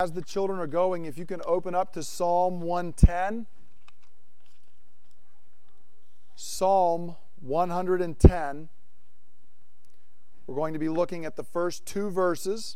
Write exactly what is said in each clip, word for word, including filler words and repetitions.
As the children are going, if you can open up to Psalm one ten. Psalm one ten. We're going to be looking at the first two verses.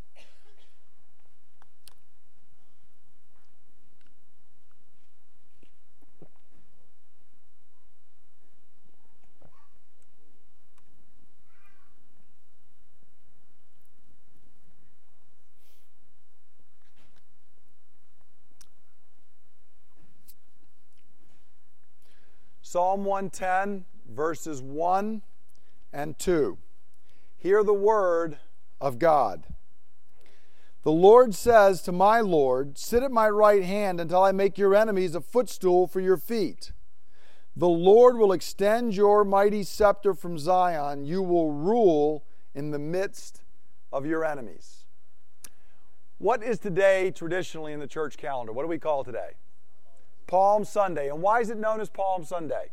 Psalm one ten, verses one and two. Hear the word of God. The Lord says to my Lord, sit at my right hand until I make your enemies a footstool for your feet. The Lord will extend your mighty scepter from Zion. You will rule in the midst of your enemies. What is today traditionally in the church calendar? What do we call today? Palm Sunday. And why is it known as Palm Sunday?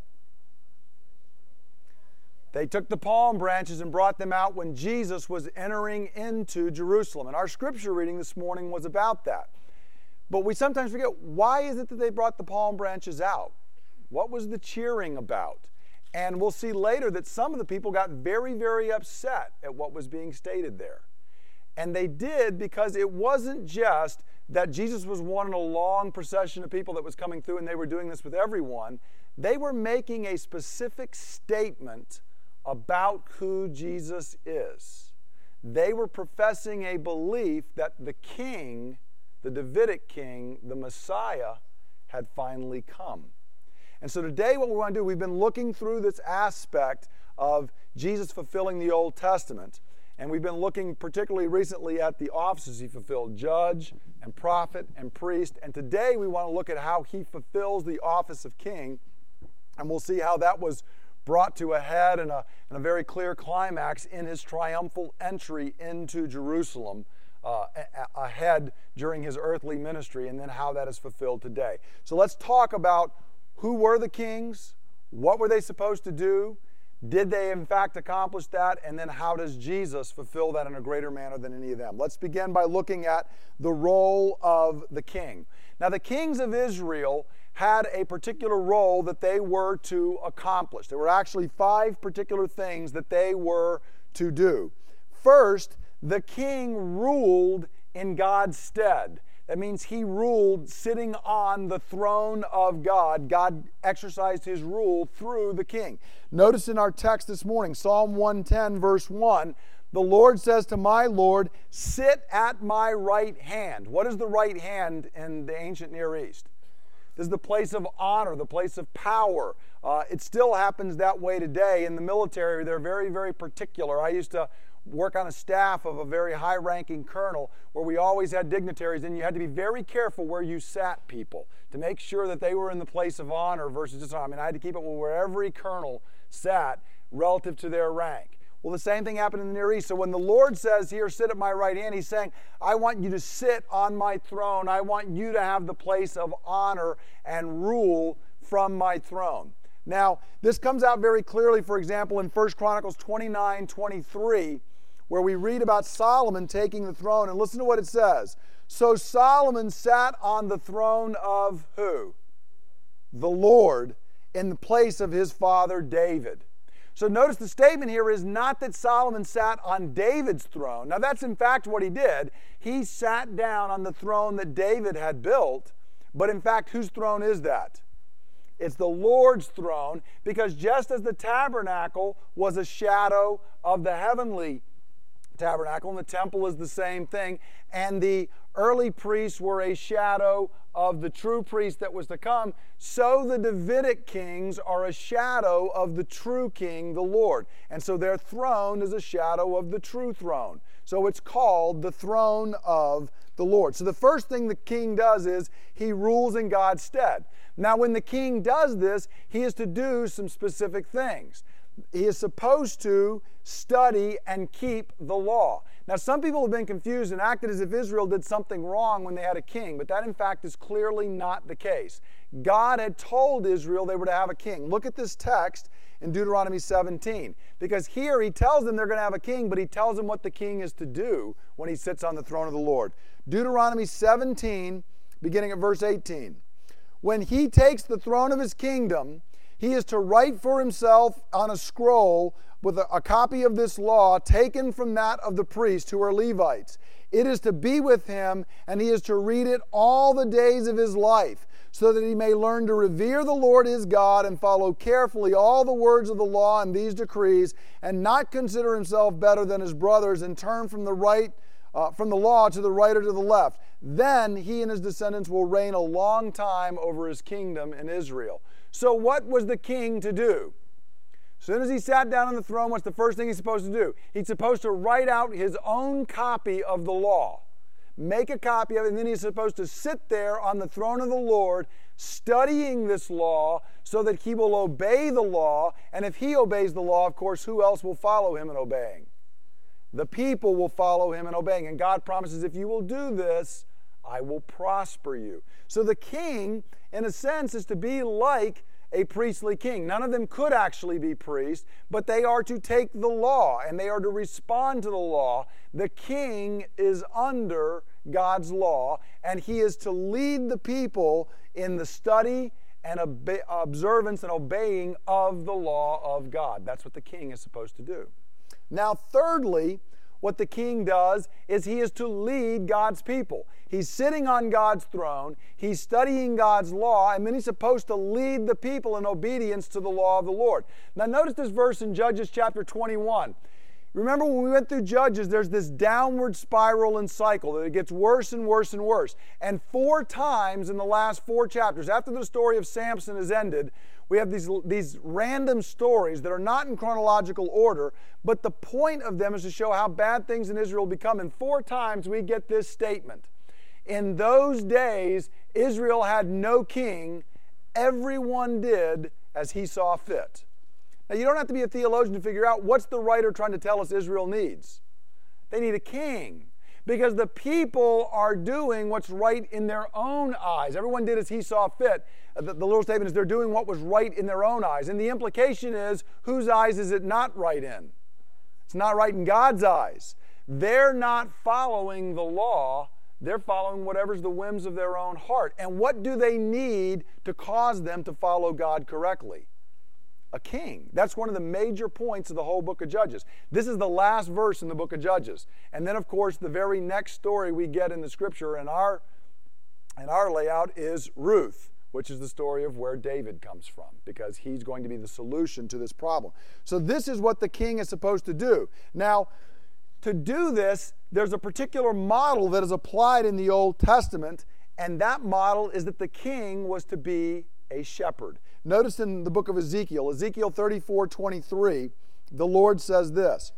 They took the palm branches and brought them out when Jesus was entering into Jerusalem. And our scripture reading this morning was about that. But we sometimes forget, why is it that they brought the palm branches out? What was the cheering about? And we'll see later that some of the people got very, very upset at what was being stated there. And they did because it wasn't just that Jesus was one in a long procession of people that was coming through and they were doing this with everyone. They were making a specific statement about who Jesus is. They were professing a belief that the king, the Davidic king, the Messiah, had finally come. And so today what we want to do, we've been looking through this aspect of Jesus fulfilling the Old Testament. And we've been looking particularly recently at the offices he fulfilled, judge and prophet and priest. And today we want to look at how he fulfills the office of king. And we'll see how that was brought to a head and a, and a very clear climax in his triumphal entry into Jerusalem uh, ahead during his earthly ministry, and then how that is fulfilled today. So let's talk about who were the kings, what were they supposed to do, did they in fact accomplish that, and then how does Jesus fulfill that in a greater manner than any of them? Let's begin by looking at the role of the king. Now, the kings of Israel had a particular role that they were to accomplish. There were actually five particular things that they were to do. First, the king ruled in God's stead. That means he ruled sitting on the throne of God. God exercised his rule through the king. Notice in our text this morning, Psalm one ten, verse one, the Lord says to my Lord, sit at my right hand. What is the right hand in the ancient Near East? This is the place of honor, the place of power. Uh, it still happens that way today. In the military, they're very, very particular. I used to work on a staff of a very high-ranking colonel where we always had dignitaries, and you had to be very careful where you sat people to make sure that they were in the place of honor versus dishonor. I mean, I had to keep it where every colonel sat relative to their rank. Well, the same thing happened in the Near East. So when the Lord says here, sit at my right hand, he's saying, I want you to sit on my throne. I want you to have the place of honor and rule from my throne. Now, this comes out very clearly, for example, in First Chronicles twenty-nine twenty-three, where we read about Solomon taking the throne. And listen to what it says. So Solomon sat on the throne of who? The Lord, in the place of his father David. So notice the statement here is not that Solomon sat on David's throne. Now that's in fact what he did. He sat down on the throne that David had built. But in fact, whose throne is that? It's the Lord's throne, because just as the tabernacle was a shadow of the heavenly tabernacle, and the temple is the same thing, and the early priests were a shadow of the true priest that was to come, so the Davidic kings are a shadow of the true king, the Lord. And so their throne is a shadow of the true throne. So it's called the throne of the Lord. So the first thing the king does is he rules in God's stead. Now when the king does this, he is to do some specific things. He is supposed to study and keep the law. Now, some people have been confused and acted as if Israel did something wrong when they had a king, but that, in fact, is clearly not the case. God had told Israel they were to have a king. Look at this text in Deuteronomy seventeen. Because here he tells them they're going to have a king, but he tells them what the king is to do when he sits on the throne of the Lord. Deuteronomy seventeen, beginning at verse eighteen. When he takes the throne of his kingdom, he is to write for himself on a scroll with a, a copy of this law taken from that of the priests who are Levites. It is to be with him, and he is to read it all the days of his life, so that he may learn to revere the Lord his God and follow carefully all the words of the law and these decrees, and not consider himself better than his brothers, and turn from the right, uh, from the law to the right or to the left. Then he and his descendants will reign a long time over his kingdom in Israel. So what was the king to do? As soon as he sat down on the throne, what's the first thing he's supposed to do? He's supposed to write out his own copy of the law. Make a copy of it, and then he's supposed to sit there on the throne of the Lord studying this law so that he will obey the law. And if he obeys the law, of course, who else will follow him in obeying? The people will follow him in obeying. And God promises, if you will do this, I will prosper you. So the king, in a sense, is to be like a priestly king. None of them could actually be priests, but they are to take the law and they are to respond to the law. The king is under God's law, and he is to lead the people in the study and obe- observance and obeying of the law of God. That's what the king is supposed to do. Now, thirdly, what the king does is he is to lead God's people. He's sitting on God's throne, he's studying God's law, and then he's supposed to lead the people in obedience to the law of the Lord. Now notice this verse in Judges chapter twenty-one. Remember when we went through Judges, there's this downward spiral and cycle that it gets worse and worse and worse. And four times in the last four chapters, after the story of Samson is ended, we have these, these random stories that are not in chronological order, but the point of them is to show how bad things in Israel become. And four times we get this statement. In those days, Israel had no king. Everyone did as he saw fit. Now, you don't have to be a theologian to figure out what's the writer trying to tell us Israel needs. They need a king. Because the people are doing what's right in their own eyes. Everyone did as he saw fit. The, the little statement is they're doing what was right in their own eyes. And the implication is, whose eyes is it not right in? It's not right in God's eyes. They're not following the law. They're following whatever's the whims of their own heart. And what do they need to cause them to follow God correctly? A king. That's one of the major points of the whole book of Judges. This is the last verse in the book of Judges. And then, of course, the very next story we get in the scripture in our, in our layout is Ruth, which is the story of where David comes from, because he's going to be the solution to this problem. So this is what the king is supposed to do. Now, to do this, there's a particular model that is applied in the Old Testament, and that model is that the king was to be a shepherd. Notice in the book of Ezekiel, Ezekiel thirty-four twenty-three, the Lord says this.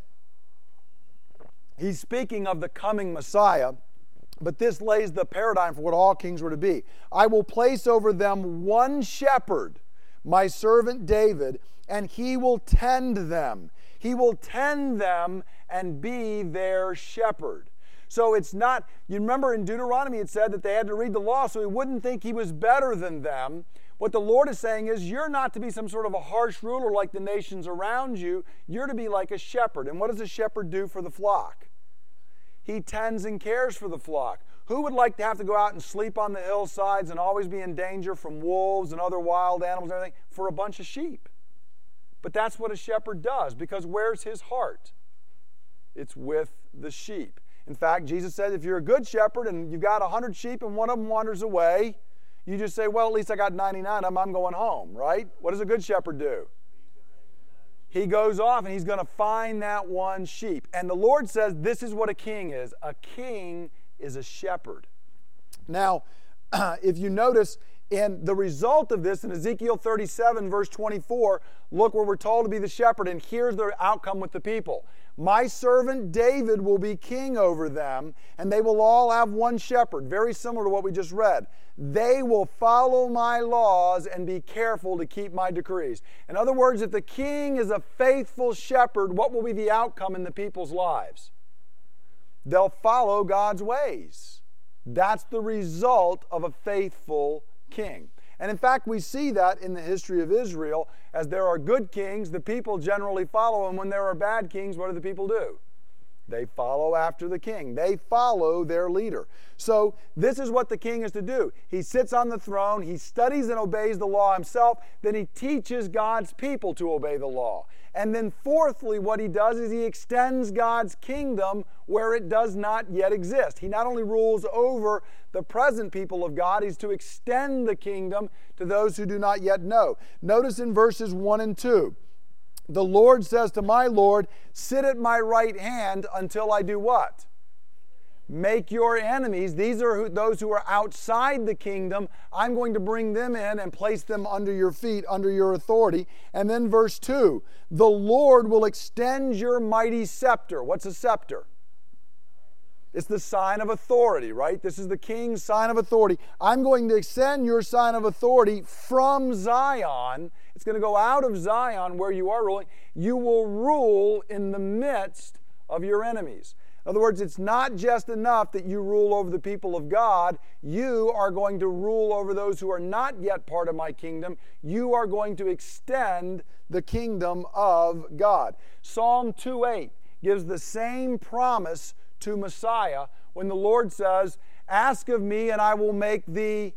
He's speaking of the coming Messiah, but this lays the paradigm for what all kings were to be. I will place over them one shepherd, my servant David, and he will tend them. He will tend them and be their shepherd. So it's not, you remember in Deuteronomy it said that they had to read the law so he wouldn't think he was better than them. What the Lord is saying is you're not to be some sort of a harsh ruler like the nations around you. You're to be like a shepherd. And what does a shepherd do for the flock? He tends and cares for the flock. Who would like to have to go out and sleep on the hillsides and always be in danger from wolves and other wild animals and everything for a bunch of sheep? But that's what a shepherd does, because where's his heart? It's with the sheep. In fact, Jesus said if you're a good shepherd and you've got one hundred sheep and one of them wanders away, you just say, well, at least I got ninety-nine of them, I'm going home, right? What does a good shepherd do? He goes off and he's going to find that one sheep. And the Lord says this is what a king is. A king is a shepherd. Now, if you notice, in the result of this, in Ezekiel thirty-seven, verse twenty-four, look where we're told to be the shepherd, and here's the outcome with the people. My servant David will be king over them, and they will all have one shepherd, very similar to what we just read. They will follow my laws and be careful to keep my decrees. In other words, if the king is a faithful shepherd, what will be the outcome in the people's lives? They'll follow God's ways. That's the result of a faithful king. And in fact, we see that in the history of Israel. As there are good kings, the people generally follow them. When there are bad kings, what do the people do? They follow after the king. They follow their leader. So this is what the king is to do. He sits on the throne. He studies and obeys the law himself. Then he teaches God's people to obey the law. And then fourthly, what he does is he extends God's kingdom where it does not yet exist. He not only rules over the present people of God, he's to extend the kingdom to those who do not yet know. Notice in verses one and two. The Lord says to my Lord, sit at my right hand until I do what? Make your enemies, these are who, those who are outside the kingdom, I'm going to bring them in and place them under your feet, under your authority. And then verse two, the Lord will extend your mighty scepter. What's a scepter? It's the sign of authority, right? This is the king's sign of authority. I'm going to extend your sign of authority from Zion. It's going to go out of Zion where you are ruling. You will rule in the midst of your enemies. In other words, it's not just enough that you rule over the people of God. You are going to rule over those who are not yet part of my kingdom. You are going to extend the kingdom of God. Psalm two eight gives the same promise to Messiah when the Lord says, ask of me and I will make the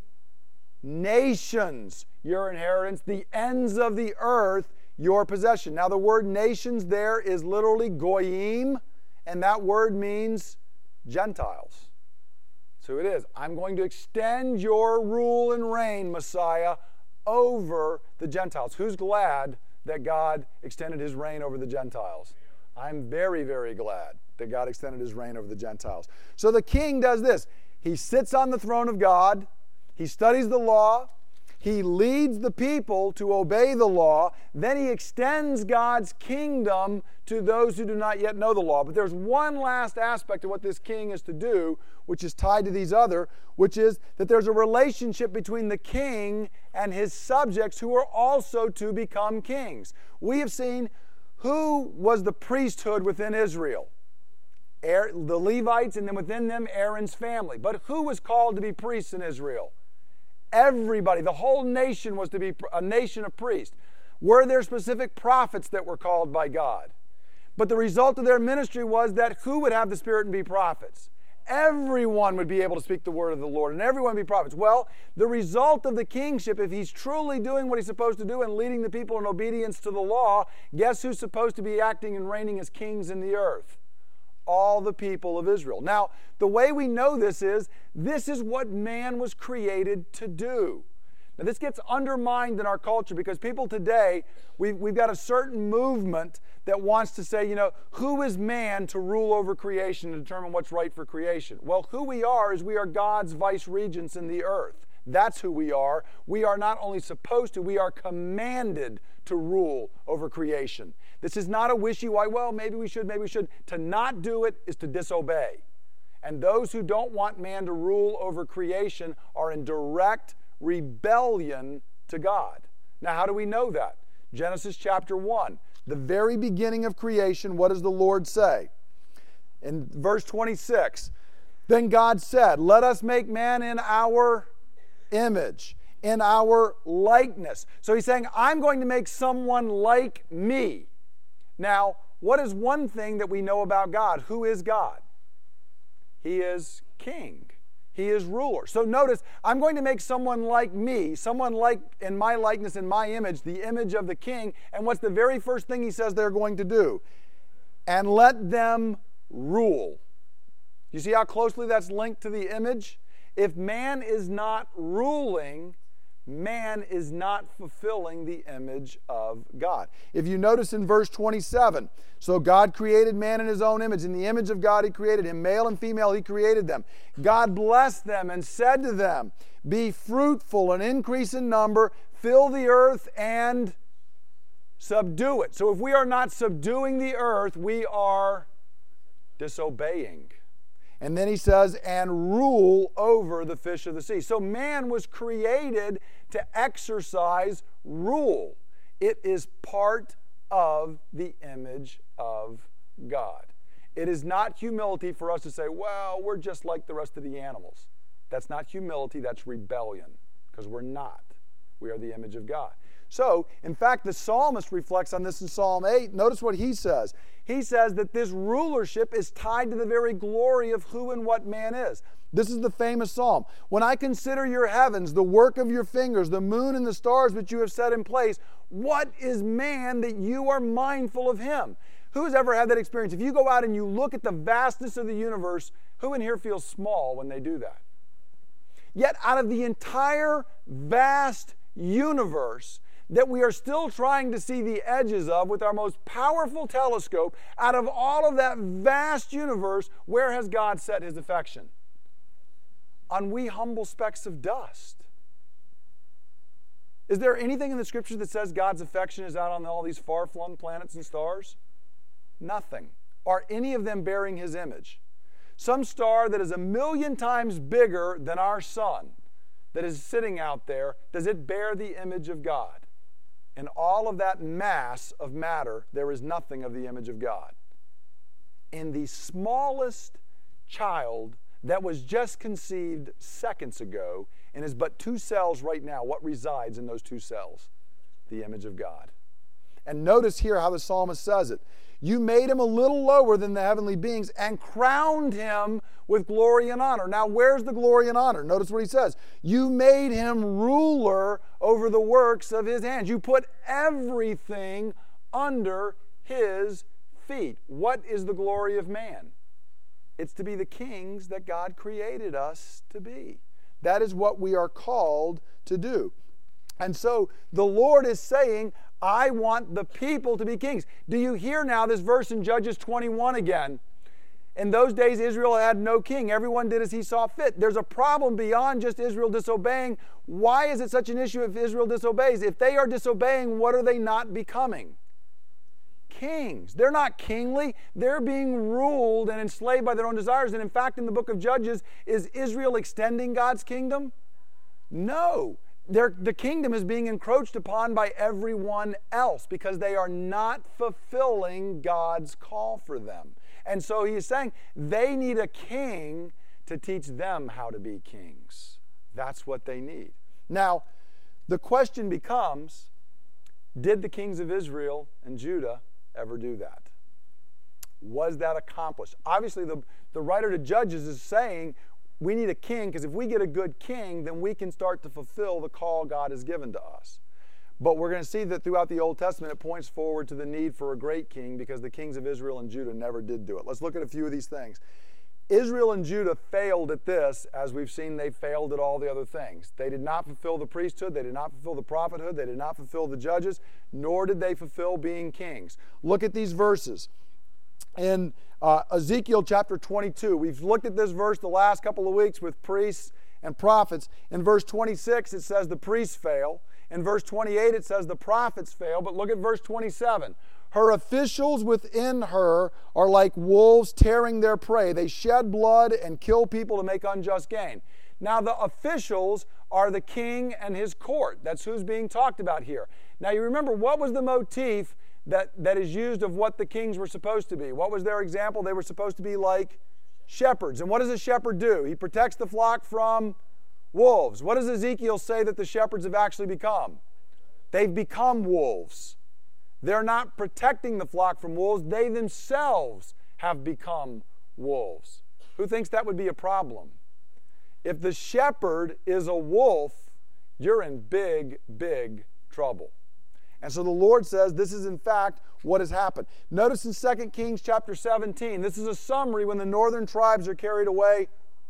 nations your inheritance, the ends of the earth your possession. Now the word nations there is literally goyim, and that word means Gentiles. So it is. I'm going to extend your rule and reign, Messiah, over the Gentiles. Who's glad that God extended his reign over the Gentiles? I'm very, very glad that God extended his reign over the Gentiles. So the king does this. He sits on the throne of God. He studies the law. He leads the people to obey the law. Then he extends God's kingdom to those who do not yet know the law. But there's one last aspect of what this king is to do, which is tied to these other, which is that there's a relationship between the king and his subjects who are also to become kings. We have seen who was the priesthood within Israel. The Levites, and then within them Aaron's family. But who was called to be priests in Israel? Everybody. The whole nation was to be a nation of priests. Were there specific prophets that were called by God? But the result of their ministry was that who would have the Spirit and be prophets? Everyone would be able to speak the word of the Lord, and everyone would be prophets. Well, the result of the kingship, if he's truly doing what he's supposed to do and leading the people in obedience to the law, guess who's supposed to be acting and reigning as kings in the earth? All the people of Israel. Now, the way we know this is, this is what man was created to do. Now, this gets undermined in our culture because people today, we've, we've got a certain movement that wants to say, you know, who is man to rule over creation and determine what's right for creation? Well, who we are is we are God's vice regents in the earth. That's who we are. We are not only supposed to, we are commanded to rule over creation. This is not a wishy-washy, well, maybe we should, maybe we should. To not do it is to disobey. And those who don't want man to rule over creation are in direct rebellion to God. Now, how do we know that? Genesis chapter one, the very beginning of creation, what does the Lord say? In verse twenty-six, then God said, let us make man in our image, in our likeness. So he's saying, I'm going to make someone like me. Now, what is one thing that we know about God? Who is God? He is king. He is ruler. So notice, I'm going to make someone like me, someone like in my likeness, in my image, the image of the king. And what's the very first thing he says they're going to do? And let them rule. You see how closely that's linked to the image? If man is not ruling, man is not fulfilling the image of God. If you notice in verse twenty-seven, so God created man in his own image. In the image of God he created him. Male and female he created them. God blessed them and said to them, be fruitful and increase in number, fill the earth and subdue it. So if we are not subduing the earth, we are disobeying. And then he says, and rule over the fish of the sea. So man was created to exercise rule. It is part of the image of God. It is not humility for us to say, well, we're just like the rest of the animals. That's not humility, that's rebellion, because we're not. We are the image of God. So, in fact, the psalmist reflects on this in Psalm eight. Notice what he says. He says that this rulership is tied to the very glory of who and what man is. This is the famous psalm. When I consider your heavens, the work of your fingers, the moon and the stars which you have set in place, what is man that you are mindful of him? Who's ever had that experience? If you go out and you look at the vastness of the universe, who in here feels small when they do that? Yet out of the entire vast universe that we are still trying to see the edges of with our most powerful telescope, out of all of that vast universe, where has God set his affection? On we humble specks of dust. Is there anything in the Scripture that says God's affection is out on all these far-flung planets and stars? Nothing. Are any of them bearing his image? Some star that is a million times bigger than our sun that is sitting out there, does it bear the image of God? In all of that mass of matter, there is nothing of the image of God. In the smallest child that was just conceived seconds ago and is but two cells right now, what resides in those two cells? The image of God. And notice here how the psalmist says it. You made him a little lower than the heavenly beings and crowned him with glory and honor. Now, where's the glory and honor? Notice what he says. You made him ruler over the works of his hands. You put everything under his feet. What is the glory of man? It's to be the kings that God created us to be. That is what we are called to do. And so the Lord is saying, I want the people to be kings. Do you hear now this verse in Judges twenty-one again? In those days, Israel had no king. Everyone did as he saw fit. There's a problem beyond just Israel disobeying. Why is it such an issue if Israel disobeys? If they are disobeying, what are they not becoming? Kings. They're not kingly. They're being ruled and enslaved by their own desires. And in fact, in the book of Judges, is Israel extending God's kingdom? No. Their, the kingdom is being encroached upon by everyone else because they are not fulfilling God's call for them. And so he is saying they need a king to teach them how to be kings. That's what they need. Now, the question becomes, did the kings of Israel and Judah ever do that? Was that accomplished? Obviously, the, the writer to Judges is saying, we need a king, because if we get a good king, then we can start to fulfill the call God has given to us. But we're going to see that throughout the Old Testament, it points forward to the need for a great king because the kings of Israel and Judah never did do it. Let's look at a few of these things. Israel and Judah failed at this, as we've seen they failed at all the other things. They did not fulfill the priesthood, they did not fulfill the prophethood, they did not fulfill the judges, nor did they fulfill being kings. Look at these verses. In uh, Ezekiel chapter twenty-two, we've looked at this verse the last couple of weeks with priests and prophets. In verse twenty-six, it says the priests fail. In verse twenty-eight, it says the prophets fail. But look at verse twenty-seven. Her officials within her are like wolves tearing their prey. They shed blood and kill people to make unjust gain. Now, the officials are the king and his court. That's who's being talked about here. Now, you remember, what was the motif that, that is used of what the kings were supposed to be? What was their example? They were supposed to be like shepherds. And what does a shepherd do? He protects the flock from wolves. What does Ezekiel say that the shepherds have actually become? They've become wolves. They're not protecting the flock from wolves. They themselves have become wolves. Who thinks that would be a problem? If the shepherd is a wolf, you're in big, big trouble. And so the Lord says this is in fact what has happened. Notice in Second Kings chapter seventeen, this is a summary when the northern tribes are carried away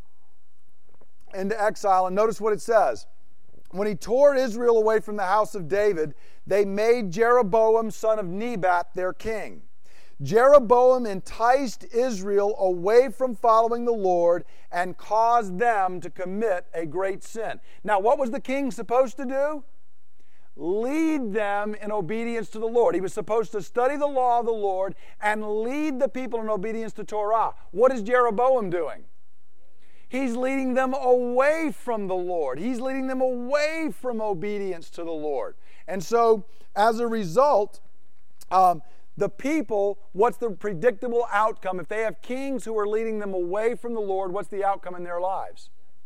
into exile. And notice what it says. When he tore Israel away from the house of David, they made Jeroboam, son of Nebat, their king. Jeroboam enticed Israel away from following the Lord and caused them to commit a great sin. Now, what was the king supposed to do? Lead them in obedience to the Lord. He was supposed to study the law of the Lord and lead the people in obedience to Torah. What is Jeroboam doing? He's leading them away from the Lord. He's leading them away from obedience to the Lord. And so, as a result, um, the people, what's the predictable outcome? If they have kings who are leading them away from the Lord, what's the outcome in their lives?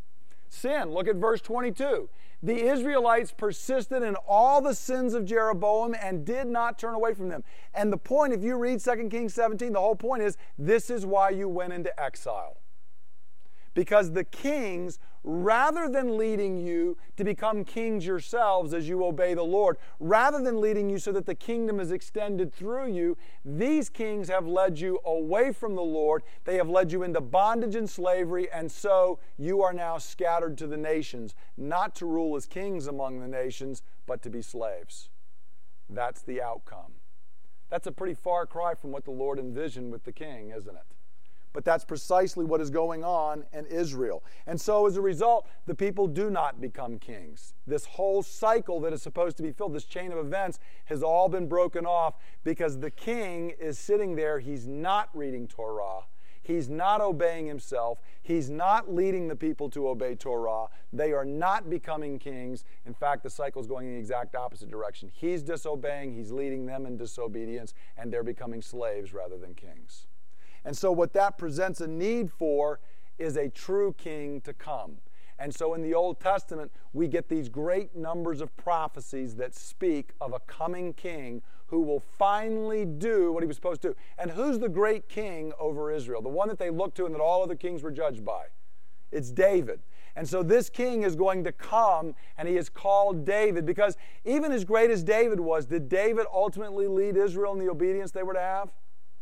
sin. Look at verse twenty-two. The Israelites persisted in all the sins of Jeroboam and did not turn away from them. And the point, if you read Second Kings seventeen, the whole point is, this is why you went into exile. Because the kings, rather than leading you to become kings yourselves as you obey the Lord, rather than leading you so that the kingdom is extended through you, these kings have led you away from the Lord. They have led you into bondage and slavery, and so you are now scattered to the nations, not to rule as kings among the nations, but to be slaves. That's the outcome. That's a pretty far cry from what the Lord envisioned with the king, isn't it? But that's precisely what is going on in Israel. And so as a result, the people do not become kings. This whole cycle that is supposed to be filled, this chain of events, has all been broken off because the king is sitting there. He's not reading Torah. He's not obeying himself. He's not leading the people to obey Torah. They are not becoming kings. In fact, the cycle is going in the exact opposite direction. He's disobeying. He's leading them in disobedience, and they're becoming slaves rather than kings. And so what that presents a need for is a true king to come. And so in the Old Testament, we get these great numbers of prophecies that speak of a coming king who will finally do what he was supposed to do. And who's the great king over Israel? The one that they looked to and that all other kings were judged by. It's David. And so this king is going to come, and he is called David, because even as great as David was, did David ultimately lead Israel in the obedience they were to have?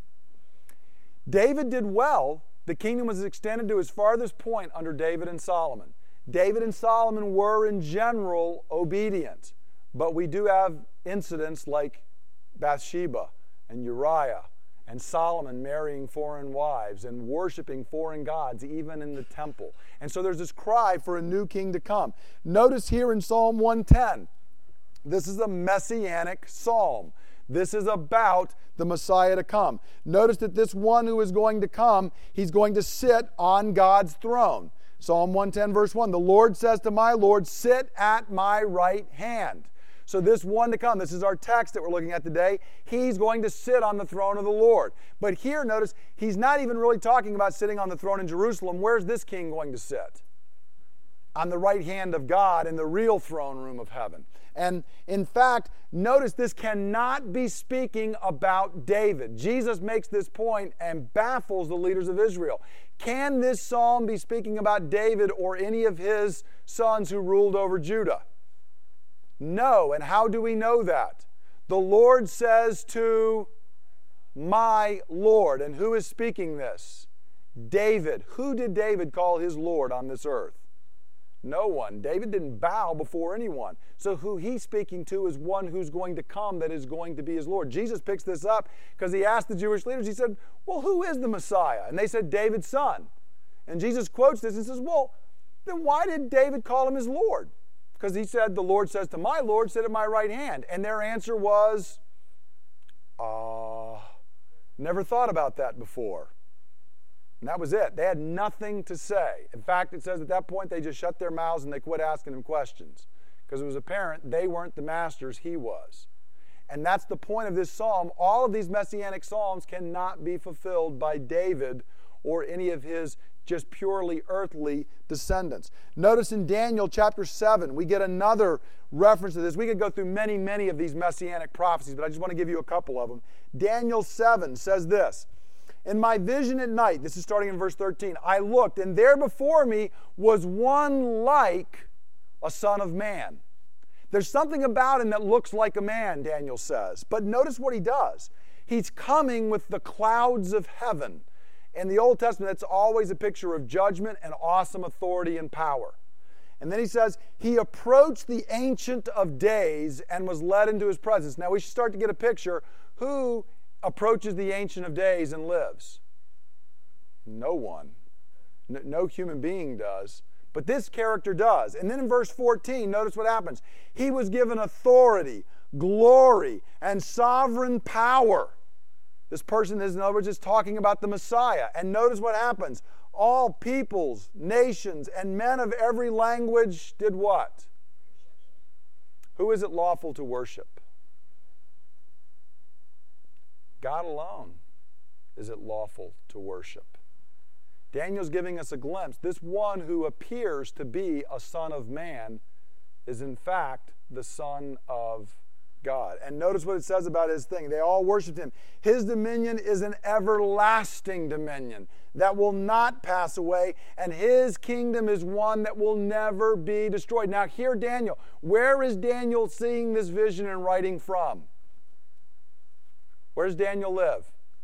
David did well. The kingdom was extended to its farthest point under David and Solomon. David and Solomon were, in general, obedient. But we do have incidents like Bathsheba and Uriah and Solomon marrying foreign wives and worshiping foreign gods, even in the temple. And so there's this cry for a new king to come. Notice here in Psalm one ten, this is a messianic psalm. This is about the Messiah to come. Notice that this one who is going to come, he's going to sit on God's throne. Psalm one ten, verse one, the Lord says to my Lord, sit at my right hand. So this one to come, this is our text that we're looking at today, he's going to sit on the throne of the Lord. But here, notice, he's not even really talking about sitting on the throne in Jerusalem. Where's this king going to sit? On the right hand of God in the real throne room of heaven. And in fact, notice this cannot be speaking about David. Jesus makes this point and baffles the leaders of Israel. Can this psalm be speaking about David or any of his sons who ruled over Judah? No. And how do we know that? The Lord says to my Lord. And who is speaking this? David. Who did David call his Lord on this earth? No one. David didn't bow before anyone. So who he's speaking to is one who's going to come that is going to be his Lord. Jesus picks this up because he asked the Jewish leaders, he said, well, who is the Messiah? And they said, David's son. And Jesus quotes this and says, well, then why did David call him his Lord? Because he said, the Lord says to my Lord, sit at my right hand. And their answer was, uh, never thought about that before. And that was it. They had nothing to say. In fact, it says at that point they just shut their mouths and they quit asking him questions because it was apparent they weren't the masters, he was. And that's the point of this psalm. All of these messianic psalms cannot be fulfilled by David or any of his just purely earthly descendants. Notice in Daniel chapter seven, we get another reference to this. We could go through many, many of these messianic prophecies, but I just want to give you a couple of them. Daniel seven says this, in my vision at night, this is starting in verse thirteen, I looked, and there before me was one like a son of man. There's something about him that looks like a man, Daniel says. But notice what he does. He's coming with the clouds of heaven. In the Old Testament, that's always a picture of judgment and awesome authority and power. And then he says, he approached the Ancient of Days and was led into his presence. Now we should start to get a picture. Who approaches the Ancient of Days and lives? No one. No human being does. But this character does. And then in verse fourteen, notice what happens. He was given authority, glory, and sovereign power. This person is, in other words, is talking about the Messiah. And notice what happens. All peoples, nations, and men of every language did what? Who is it lawful to worship? God alone is it lawful to worship. Daniel's giving us a glimpse. This one who appears to be a son of man is in fact the Son of God. And notice what it says about his thing. They all worshiped him. His dominion is an everlasting dominion that will not pass away, and his kingdom is one that will never be destroyed. Now hear Daniel. Where is Daniel seeing this vision and writing from? Where does Daniel live?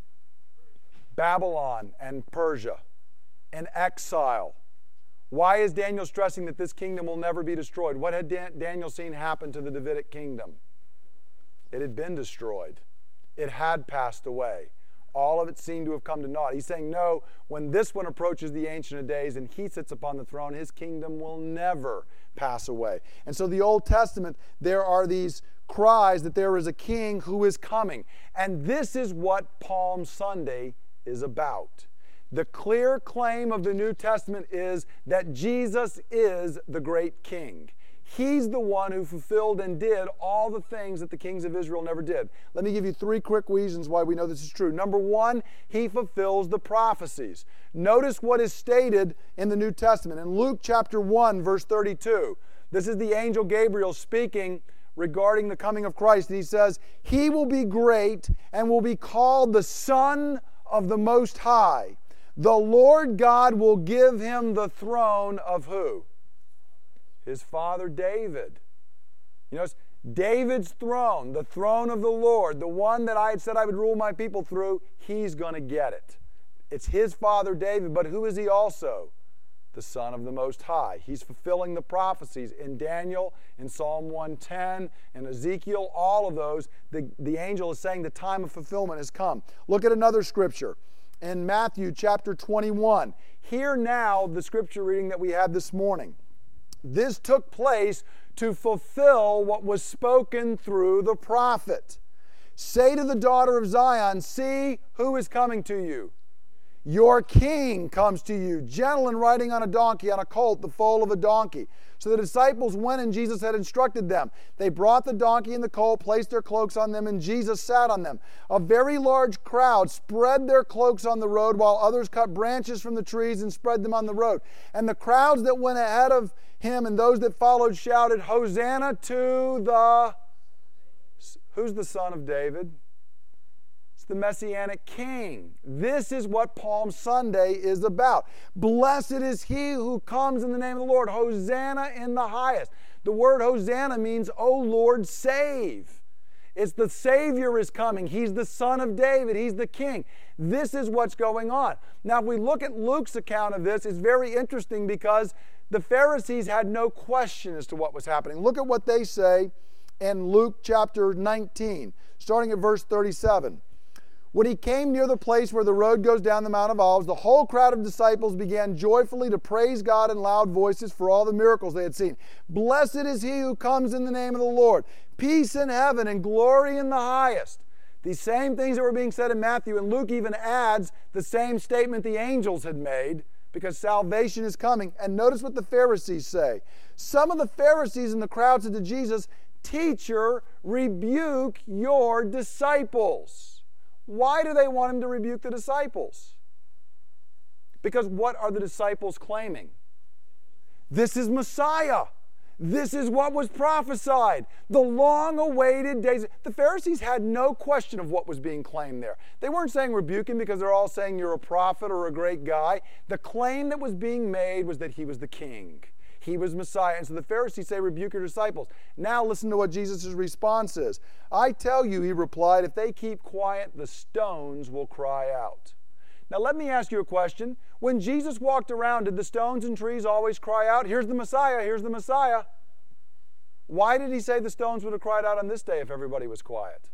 Babylon and Persia, in exile. Why is Daniel stressing that this kingdom will never be destroyed? What had Dan- Daniel seen happen to the Davidic kingdom? It had been destroyed. It had passed away. All of it seemed to have come to naught. He's saying, no, when this one approaches the Ancient of Days and he sits upon the throne, his kingdom will never pass away. And so the Old Testament, there are these cries that there is a king who is coming. And this is what Palm Sunday is about. The clear claim of the New Testament is that Jesus is the great king. He's the one who fulfilled and did all the things that the kings of Israel never did. Let me give you three quick reasons why we know this is true. Number one, he fulfills the prophecies. Notice what is stated in the New Testament. In Luke chapter one, verse thirty-two, this is the angel Gabriel speaking regarding the coming of Christ. And he says, he will be great and will be called the Son of the Most High. The Lord God will give him the throne of who? His father David. You notice, David's throne, the throne of the Lord, the one that I had said I would rule my people through, he's going to get it. It's his father David, but who is he also? The Son of the Most High. He's fulfilling the prophecies in Daniel, in Psalm one ten, in Ezekiel, all of those. The, the angel is saying the time of fulfillment has come. Look at another scripture in Matthew chapter twenty-one. Hear now the scripture reading that we had this morning. This took place to fulfill what was spoken through the prophet. Say to the daughter of Zion, see who is coming to you. Your king comes to you, gentle and riding on a donkey, on a colt, the foal of a donkey. So the disciples went and Jesus had instructed them. They brought the donkey and the colt, placed their cloaks on them, and Jesus sat on them. A very large crowd spread their cloaks on the road, while others cut branches from the trees and spread them on the road. And the crowds that went ahead of him and those that followed shouted, Hosanna to the... Who's the Son of David? It's the Messianic King. This is what Palm Sunday is about. Blessed is he who comes in the name of the Lord. Hosanna in the highest. The word Hosanna means, O Lord, save. It's the Savior is coming. He's the Son of David. He's the King. This is what's going on. Now, if we look at Luke's account of this, it's very interesting because the Pharisees had no question as to what was happening. Look at what they say in Luke chapter nineteen, starting at verse thirty-seven. When he came near the place where the road goes down the Mount of Olives, the whole crowd of disciples began joyfully to praise God in loud voices for all the miracles they had seen. Blessed is he who comes in the name of the Lord. Peace in heaven and glory in the highest. These same things that were being said in Matthew, and Luke even adds the same statement the angels had made, because salvation is coming. And notice what the Pharisees say. Some of the Pharisees in the crowd said to Jesus, Teacher, rebuke your disciples. Why do they want him to rebuke the disciples? Because what are the disciples claiming? This is Messiah. This is what was prophesied. The long-awaited days. The Pharisees had no question of what was being claimed there. They weren't saying rebuke him because they're all saying you're a prophet or a great guy. The claim that was being made was that he was the king. He was Messiah. And so the Pharisees say, rebuke your disciples. Now listen to what Jesus' response is. I tell you, he replied, if they keep quiet, the stones will cry out. Now let me ask you a question. When Jesus walked around, did the stones and trees always cry out, here's the Messiah, here's the Messiah? Why did he say the stones would have cried out on this day if everybody was quiet?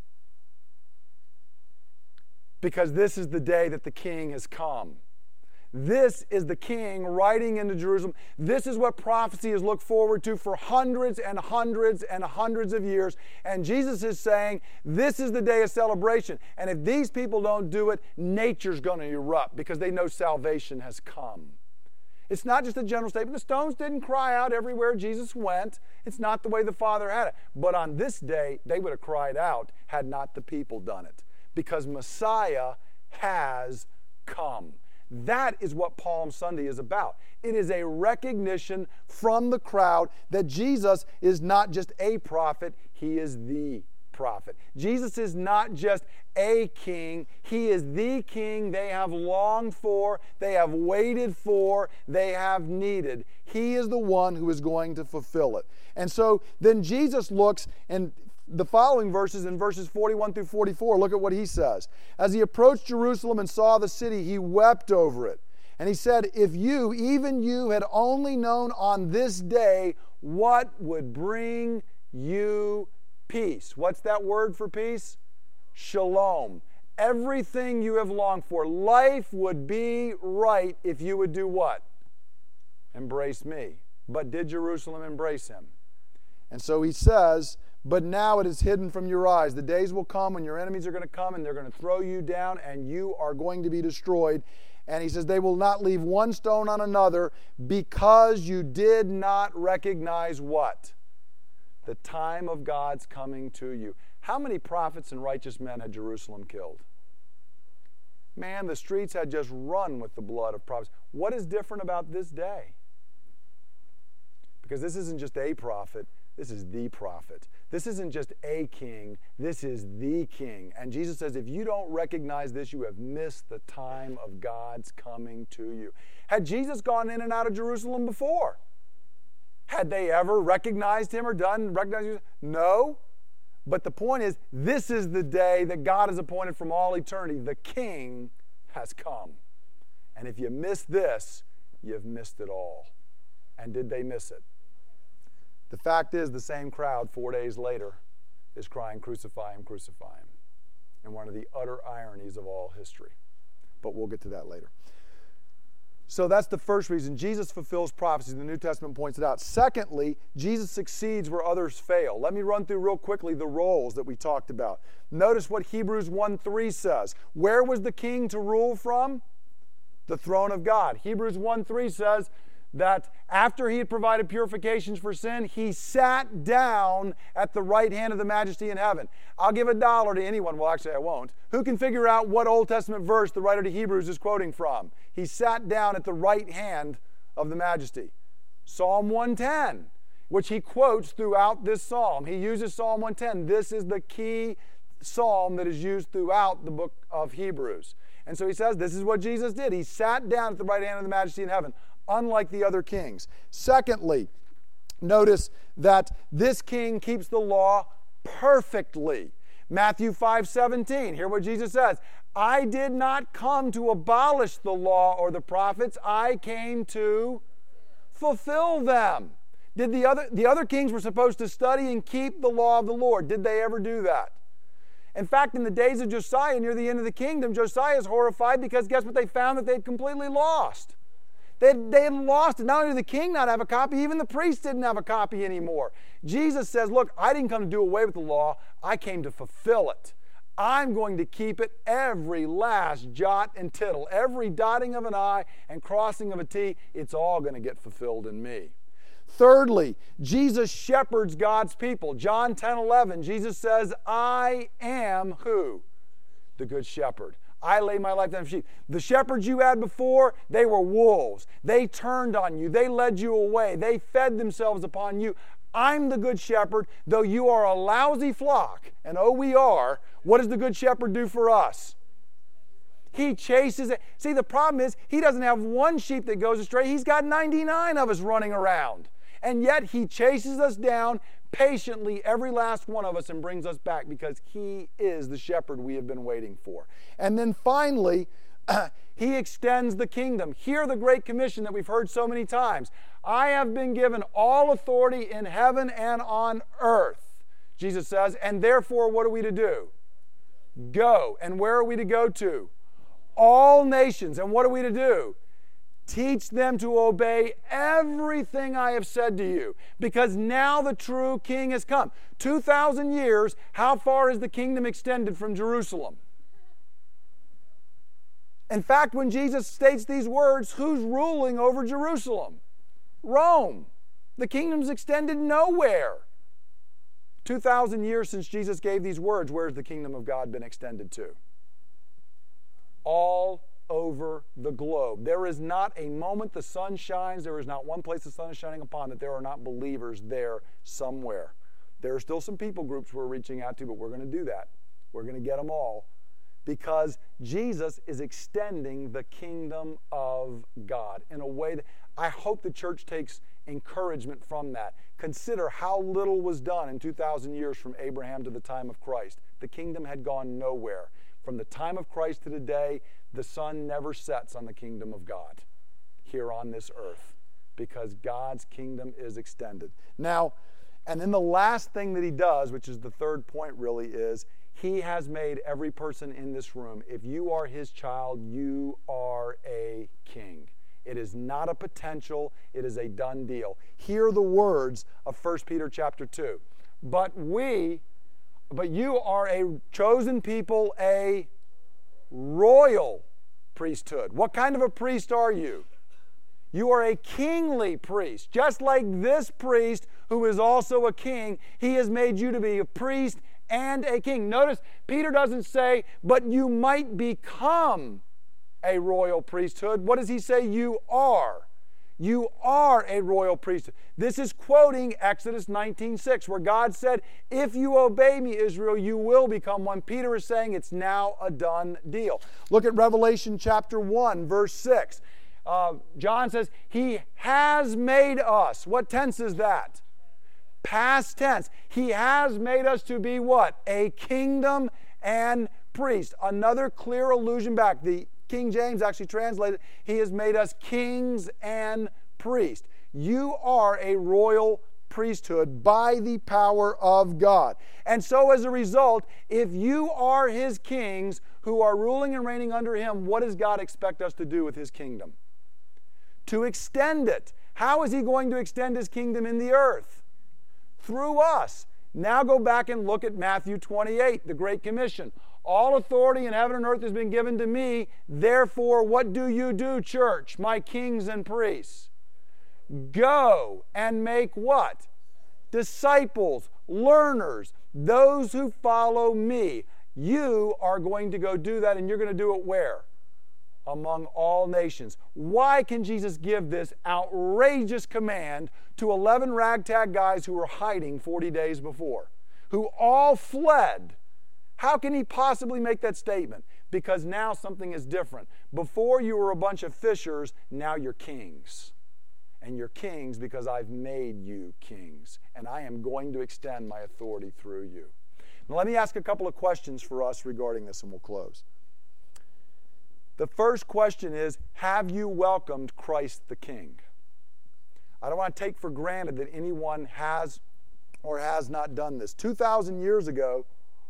Because this is the day that the king has come. This is the king riding into Jerusalem. This is what prophecy has looked forward to for hundreds and hundreds and hundreds of years. And Jesus is saying, this is the day of celebration. And if these people don't do it, nature's going to erupt because they know salvation has come. It's not just a general statement. The stones didn't cry out everywhere Jesus went. It's not the way the Father had it. But on this day, they would have cried out had not the people done it. Because Messiah has come. That is what Palm Sunday is about. It is a recognition from the crowd that Jesus is not just a prophet, he is the prophet. Jesus is not just a king, he is the king they have longed for, they have waited for, they have needed. He is the one who is going to fulfill it. And so then Jesus looks, and the following verses, in verses forty-one through forty-four, look at what he says. As he approached Jerusalem and saw the city, he wept over it. And he said, if you, even you, had only known on this day what would bring you peace. What's that word for peace? Shalom. Everything you have longed for. Life would be right if you would do what? Embrace me. But did Jerusalem embrace him? And so he says, but now it is hidden from your eyes. The days will come when your enemies are going to come and they're going to throw you down and you are going to be destroyed. And he says, they will not leave one stone on another because you did not recognize what? The time of God's coming to you. How many prophets and righteous men had Jerusalem killed? Man, the streets had just run with the blood of prophets. What is different about this day? Because this isn't just a prophet, this is the prophet. This isn't just a king, this is the king. And Jesus says, if you don't recognize this, you have missed the time of God's coming to you. Had Jesus gone in and out of Jerusalem before? Had they ever recognized him or done recognize him? No. But the point is, this is the day that God has appointed from all eternity. The king has come. And if you miss this, you've missed it all. And did they miss it? The fact is, the same crowd four days later is crying, crucify him, crucify him. And one of the utter ironies of all history. But we'll get to that later. So that's the first reason. Jesus fulfills prophecy. The New Testament points it out. Secondly, Jesus succeeds where others fail. Let me run through real quickly the roles that we talked about. Notice what Hebrews one three says. Where was the king to rule from? The throne of God. Hebrews one three says that after he had provided purifications for sin, he sat down at the right hand of the majesty in heaven. I'll give a dollar to anyone, well actually I won't, who can figure out what Old Testament verse the writer to Hebrews is quoting from. He sat down at the right hand of the majesty. Psalm one ten, which he quotes throughout this psalm. He uses Psalm one ten. This is the key psalm that is used throughout the book of Hebrews. And so he says this is what Jesus did. He sat down at the right hand of the majesty in heaven, unlike the other kings. Secondly, notice that this king keeps the law perfectly. Matthew five seventeen, hear what Jesus says. I did not come to abolish the law or the prophets. I came to fulfill them. Did the other, the other kings were supposed to study and keep the law of the Lord. Did they ever do that? In fact, in the days of Josiah, near the end of the kingdom, Josiah is horrified because guess what they found? That they'd completely lost. They, they had lost it. Not only did the king not have a copy, even the priest didn't have a copy anymore. Jesus says, look, I didn't come to do away with the law. I came to fulfill it. I'm going to keep it every last jot and tittle, every dotting of an I and crossing of a T. It's all going to get fulfilled in me. Thirdly, Jesus shepherds God's people. John ten eleven, Jesus says, I am who? The good shepherd. I lay my life down for sheep. The shepherds you had before, they were wolves. They turned on you. They led you away. They fed themselves upon you. I'm the good shepherd, though you are a lousy flock. And oh, we are. What does the good shepherd do for us? He chases it. See, the problem is he doesn't have one sheep that goes astray. He's got ninety-nine of us running around. And yet he chases us down patiently, every last one of us, and brings us back because he is the shepherd we have been waiting for. And then finally, he extends the kingdom. Hear the Great Commission that we've heard so many times. I have been given all authority in heaven and on earth, Jesus says, and therefore what are we to do? Go. And where are we to go to? All nations. And what are we to do? Teach them to obey everything I have said to you, because now the true king has come. two thousand years, how far is the kingdom extended from Jerusalem? In fact, when Jesus states these words, who's ruling over Jerusalem? Rome. The kingdom's extended nowhere. two thousand years since Jesus gave these words, where's the kingdom of God been extended to? All over the globe. There is not a moment the sun shines, there is not one place the sun is shining upon that there are not believers there somewhere. There are still some people groups we're reaching out to, but we're going to do that. We're going to get them all because Jesus is extending the kingdom of God in a way that I hope the church takes encouragement from that. Consider how little was done in two thousand years from Abraham to the time of Christ. The kingdom had gone nowhere. From the time of Christ to today, the sun never sets on the kingdom of God here on this earth because God's kingdom is extended. Now, and then the last thing that he does, which is the third point really, is he has made every person in this room, if you are his child, you are a king. It is not a potential, it is a done deal. Hear the words of First Peter chapter two. But we, but you are a chosen people, a royal priesthood. What kind of a priest are you? You are a kingly priest. Just like this priest who is also a king, he has made you to be a priest and a king. Notice, Peter doesn't say, but you might become a royal priesthood. What does he say? You are. You are a royal priesthood. This is quoting Exodus nineteen six, where God said, if you obey me, Israel, you will become one. Peter is saying it's now a done deal. Look at Revelation chapter one, verse six. Uh, John says, he has made us. What tense is that? Past tense. He has made us to be what? A kingdom and priest. Another clear allusion back. The King James actually translated, he has made us kings and priests. You are a royal priesthood by the power of God. And so as a result, if you are his kings who are ruling and reigning under him, what does God expect us to do with his kingdom? To extend it. How is he going to extend his kingdom in the earth? Through us. Now go back and look at Matthew twenty-eight, the Great Commission. All authority in heaven and earth has been given to me. Therefore, what do you do, church, my kings and priests? Go and make what? Disciples, learners, those who follow me. You are going to go do that, and you're going to do it where? Among all nations. Why can Jesus give this outrageous command to eleven ragtag guys who were hiding forty days before, who all fled? How can he possibly make that statement? Because now something is different. Before you were a bunch of fishers, now you're kings. And you're kings because I've made you kings. And I am going to extend my authority through you. Now let me ask a couple of questions for us regarding this and we'll close. The first question is, have you welcomed Christ the King? I don't want to take for granted that anyone has or has not done this. two thousand years ago,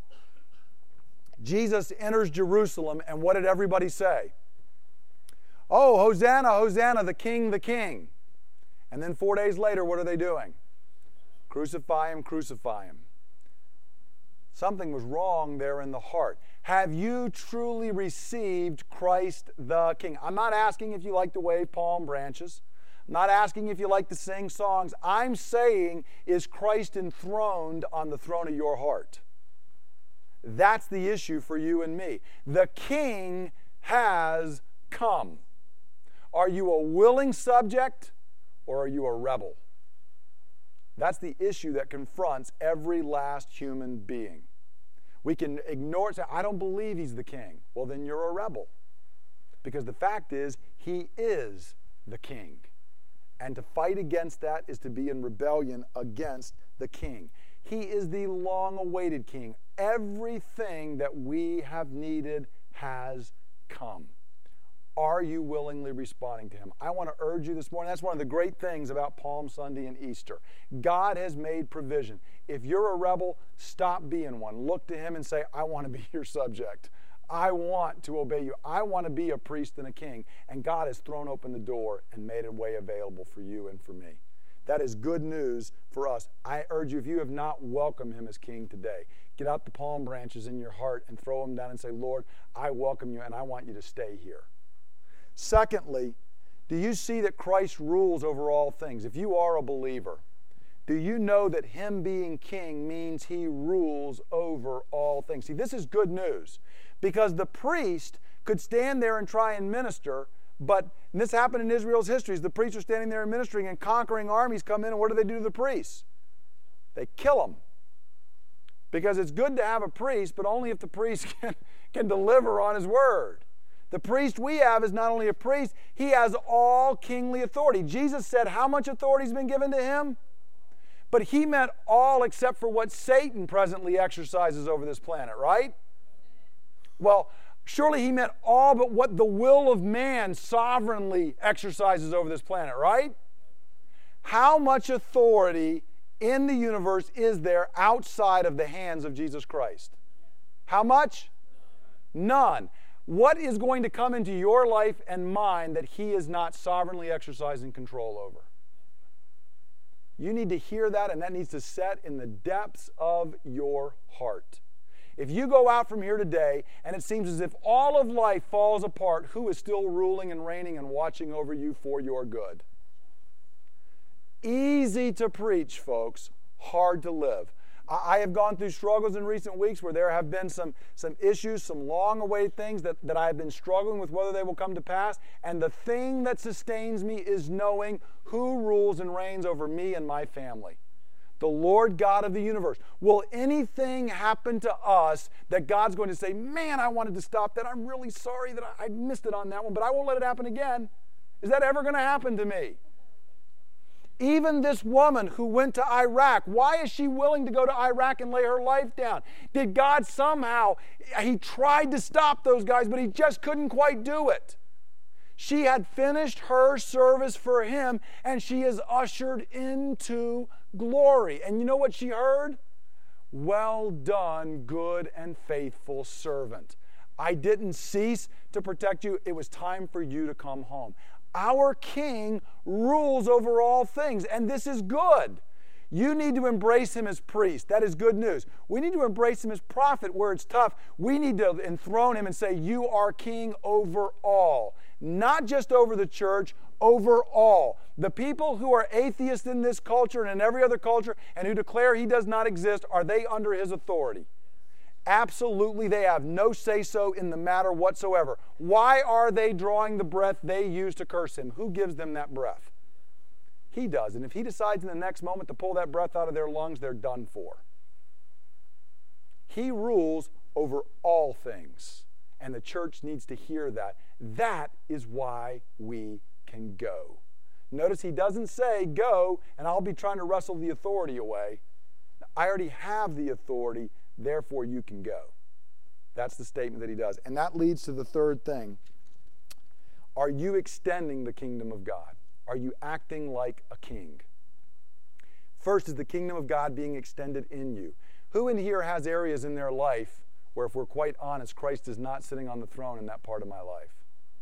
Jesus enters Jerusalem, and what did everybody say? Oh, Hosanna, Hosanna, the King, the King. And then four days later, what are they doing? Crucify him, crucify him. Something was wrong there in the heart. Have you truly received Christ the King? I'm not asking if you like to wave palm branches. I'm not asking if you like to sing songs. I'm saying, is Christ enthroned on the throne of your heart? That's the issue for you and me. The King has come. Are you a willing subject or are you a rebel? That's the issue that confronts every last human being. We can ignore it, say, I don't believe he's the king. Well, then you're a rebel. Because the fact is, he is the king. And to fight against that is to be in rebellion against the king. He is the long-awaited king. Everything that we have needed has come. Are you willingly responding to him? I want to urge you this morning. That's one of the great things about Palm Sunday and Easter. God has made provision. If you're a rebel, stop being one. Look to him and say, I want to be your subject. I want to obey you. I want to be a priest and a king. And God has thrown open the door and made a way available for you and for me. That is good news for us. I urge you, if you have not welcomed him as king today, get out the palm branches in your heart and throw them down and say, Lord, I welcome you and I want you to stay here. Secondly, do you see that Christ rules over all things? If you are a believer, do you know that him being king means he rules over all things? See, this is good news because the priest could stand there and try and minister, but and this happened in Israel's history. The priests are standing there and ministering, and conquering armies come in, and what do they do to the priests? They kill them. Because it's good to have a priest, but only if the priest can, can deliver on his word. The priest we have is not only a priest, he has all kingly authority. Jesus said how much authority has been given to him? But he meant all except for what Satan presently exercises over this planet, right? Well, surely he meant all but what the will of man sovereignly exercises over this planet, right? How much authority in the universe is there outside of the hands of Jesus Christ? How much? None. What is going to come into your life and mine that he is not sovereignly exercising control over? You need to hear that, and that needs to set in the depths of your heart. If you go out from here today and it seems as if all of life falls apart, who is still ruling and reigning and watching over you for your good? Easy to preach, folks, hard to live. I have gone through struggles in recent weeks where there have been some, some issues, some long-awaited things that, that I have been struggling with whether they will come to pass. And the thing that sustains me is knowing who rules and reigns over me and my family. The Lord God of the universe. Will anything happen to us that God's going to say, man, I wanted to stop that. I'm really sorry that I, I missed it on that one, but I won't let it happen again. Is that ever going to happen to me? Even this woman who went to Iraq, why is she willing to go to Iraq and lay her life down? Did God somehow, he tried to stop those guys, but he just couldn't quite do it. She had finished her service for him, and she is ushered into glory. And you know what she heard? Well done, good and faithful servant. I didn't cease to protect you. It was time for you to come home. Our King rules over all things, and this is good. You need to embrace him as priest. That is good news. We need to embrace him as prophet where it's tough. We need to enthrone him and say, you are king over all. Not just over the church, over all. The people who are atheists in this culture and in every other culture and who declare he does not exist, are they under his authority? Absolutely, they have no say-so in the matter whatsoever. Why are they drawing the breath they use to curse him? Who gives them that breath? He does. And if he decides in the next moment to pull that breath out of their lungs, they're done for. He rules over all things. And the church needs to hear that. That is why we can go. Notice he doesn't say, go, and I'll be trying to wrestle the authority away. I already have the authority. Therefore, you can go. That's the statement that he does. And that leads to the third thing. Are you extending the kingdom of God? Are you acting like a king? First is the kingdom of God being extended in you. Who in here has areas in their life where, if we're quite honest, Christ is not sitting on the throne in that part of my life?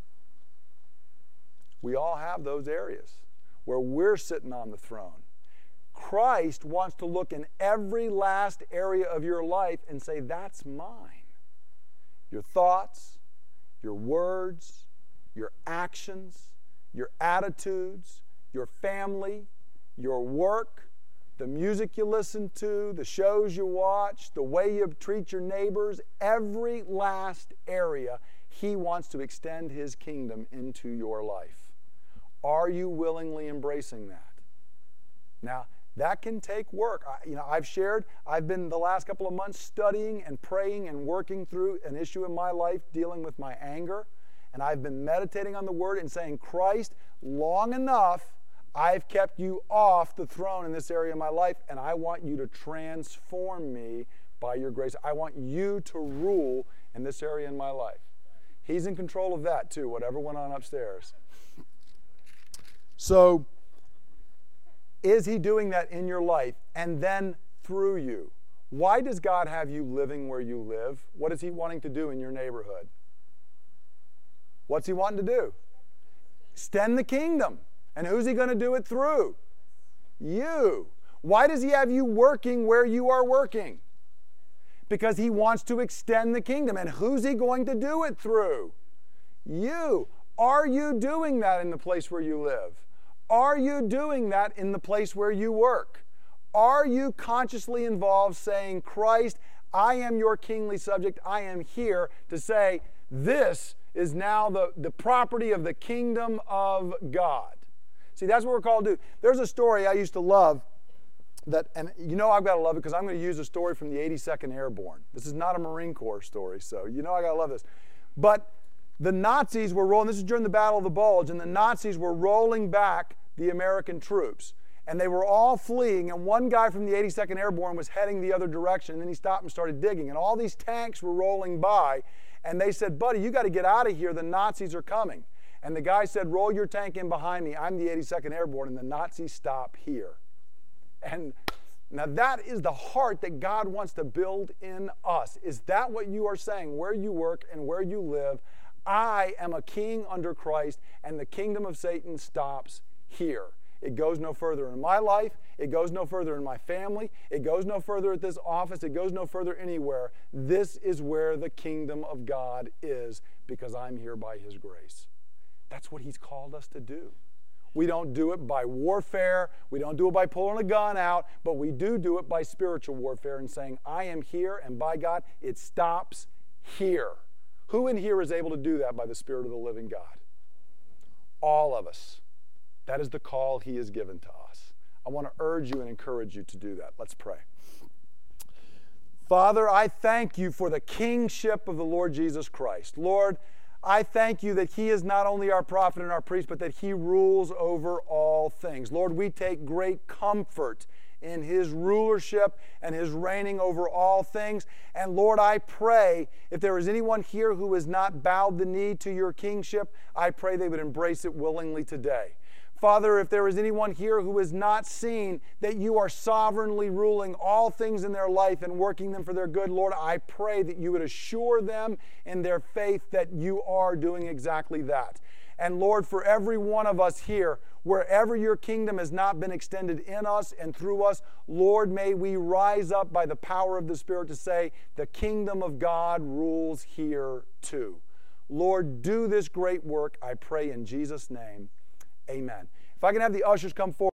We all have those areas where we're sitting on the throne. Christ wants to look in every last area of your life and say, that's mine. Your thoughts, your words, your actions, your attitudes, your family, your work, the music you listen to, the shows you watch, the way you treat your neighbors, every last area, he wants to extend his kingdom into your life. Are you willingly embracing that? Now, that can take work. I, you know, I've shared, I've been the last couple of months studying and praying and working through an issue in my life dealing with my anger. And I've been meditating on the word and saying, Christ, long enough, I've kept you off the throne in this area of my life, and I want you to transform me by your grace. I want you to rule in this area in my life. He's in control of that too, whatever went on upstairs. So, is he doing that in your life and then through you? Why does God have you living where you live? What is he wanting to do in your neighborhood? What's he wanting to do? Extend the kingdom. And who's he going to do it through? You. Why does he have you working where you are working? Because he wants to extend the kingdom. And who's he going to do it through? You. Are you doing that in the place where you live? Are you doing that in the place where you work? Are you consciously involved saying, Christ, I am your kingly subject. I am here to say, this is now the, the property of the kingdom of God. See, that's what we're called to do. There's a story I used to love that, and you know I've got to love it because I'm going to use a story from the eighty-second Airborne. This is not a Marine Corps story, so you know I got to love this. But the Nazis were rolling, this is during the Battle of the Bulge, and the Nazis were rolling back the American troops. And they were all fleeing, and one guy from the eighty-second Airborne was heading the other direction, and then he stopped and started digging. And all these tanks were rolling by, and they said, buddy, you got to get out of here, the Nazis are coming. And the guy said, roll your tank in behind me, I'm the eighty-second Airborne, and the Nazis stop here. And now that is the heart that God wants to build in us. Is that what you are saying? Where you work and where you live, I am a king under Christ, and the kingdom of Satan stops here. It goes no further in my life. It goes no further in my family. It goes no further at this office. It goes no further anywhere. This is where the kingdom of God is because I'm here by His grace. That's what He's called us to do. We don't do it by warfare. We don't do it by pulling a gun out, but we do do it by spiritual warfare and saying, I am here, and by God, it stops here. Who in here is able to do that by the Spirit of the living God? All of us. That is the call He has given to us. I want to urge you and encourage you to do that. Let's pray. Father, I thank You for the kingship of the Lord Jesus Christ. Lord, I thank You that He is not only our prophet and our priest, but that He rules over all things. Lord, we take great comfort in His rulership and His reigning over all things. And Lord, I pray if there is anyone here who has not bowed the knee to Your kingship, I pray they would embrace it willingly today. Father, if there is anyone here who has not seen that You are sovereignly ruling all things in their life and working them for their good, Lord, I pray that You would assure them in their faith that You are doing exactly that. And Lord, for every one of us here, wherever Your kingdom has not been extended in us and through us, Lord, may we rise up by the power of the Spirit to say, the kingdom of God rules here too. Lord, do this great work, I pray in Jesus' name. Amen. If I can have the ushers come forward.